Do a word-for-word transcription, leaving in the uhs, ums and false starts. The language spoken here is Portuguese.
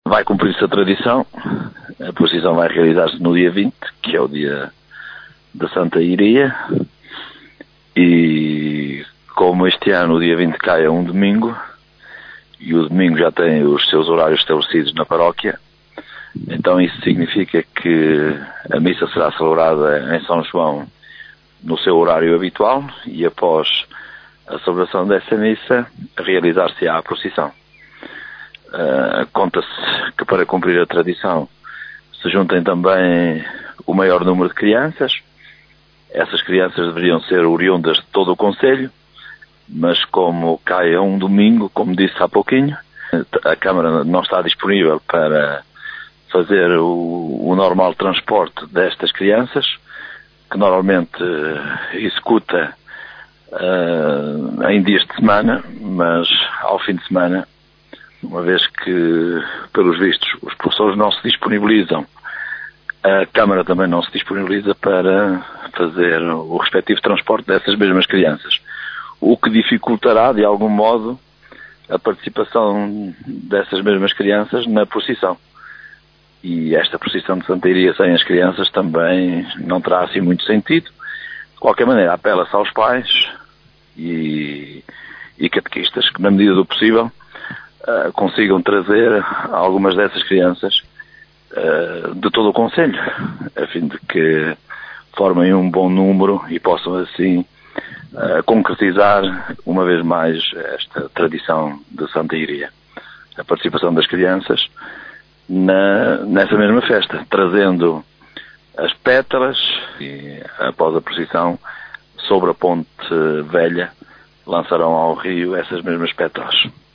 Vai cumprir-se a tradição, a procissão vai realizar-se no dia vinte, que é o dia da Santa Iria, e como este ano o dia vinte cai a um domingo, e o domingo já tem os seus horários estabelecidos na paróquia, então isso significa que a missa será celebrada em São João no seu horário habitual, e após a celebração dessa missa, realizar-se-á a procissão. Uh, conta-se que para cumprir a tradição se juntem também o maior número de crianças. Essas crianças deveriam ser oriundas de todo o concelho, mas como cai a um domingo, como disse há pouquinho, a Câmara não está disponível para fazer o, o normal transporte destas crianças, que normalmente uh, executa uh, em dias de semana, mas ao fim de semana, uma vez que, pelos vistos, os professores não se disponibilizam, a Câmara também não se disponibiliza para fazer o respectivo transporte dessas mesmas crianças, o que dificultará, de algum modo, a participação dessas mesmas crianças na procissão. E esta procissão de Santa Iria sem as crianças também não terá assim muito sentido. De qualquer maneira, apela-se aos pais e, e catequistas que, na medida do possível, Uh, consigam trazer algumas dessas crianças uh, de todo o concelho, a fim de que formem um bom número e possam assim uh, concretizar uma vez mais esta tradição de Santa Iria. A participação das crianças na, nessa mesma festa, trazendo as pétalas e, após a procissão, sobre a ponte velha, lançarão ao rio essas mesmas pétalas.